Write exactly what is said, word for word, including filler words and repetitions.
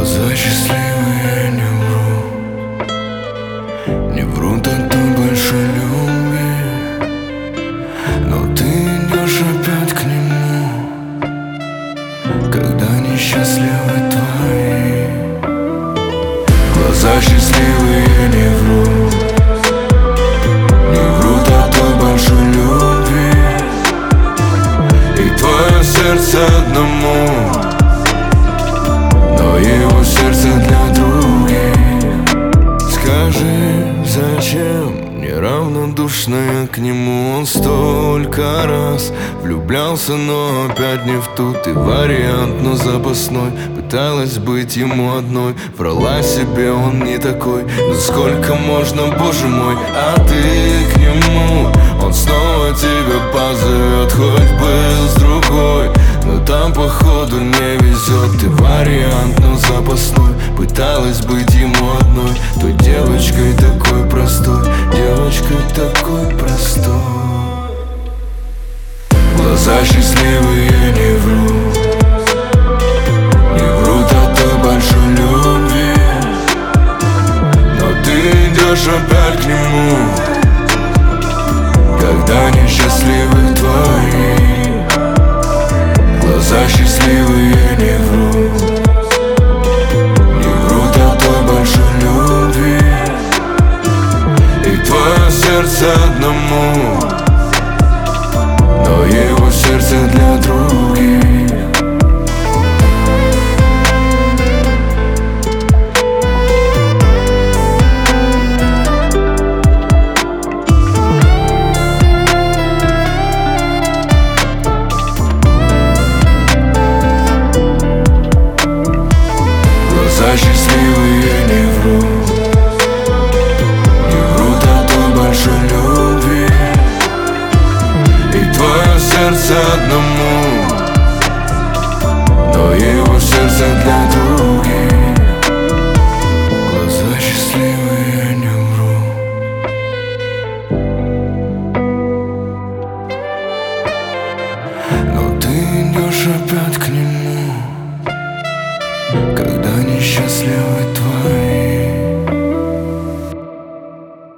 Глаза счастливые не врут, не врут о той большой любви, но ты идешь опять к нему, когда несчастливы твои. Глаза счастливые не врут, не врут о той большой любви, и твое сердце одному, но его сердце для других. Скажи, зачем неравнодушная к нему? Он столько раз влюблялся, но опять не в ту. Ты вариант, но запасной. Пыталась быть ему одной, врала себе, он не такой. Но сколько можно, боже мой, а ты к нему? Он снова тебя позовет, хоть был с другой, но там походу не везет. Ты вариант, но запасной. Пыталась быть ему одной, той девочкой такой простой, девочкой такой простой. Глаза счастливые не врут, не врут о той большой любви, но ты идешь опять к нему, когда несчастливы твои. Глаза счастливые не врут, не врут о той большой любви, и твое сердце одному, но его сердце для других. Глаза счастливые не врут, не врут о той большой любви, и твое сердце одному, но его сердце для других. Глаза счастливые не врут, но ты идешь опять к нему, когда несчастливы твои.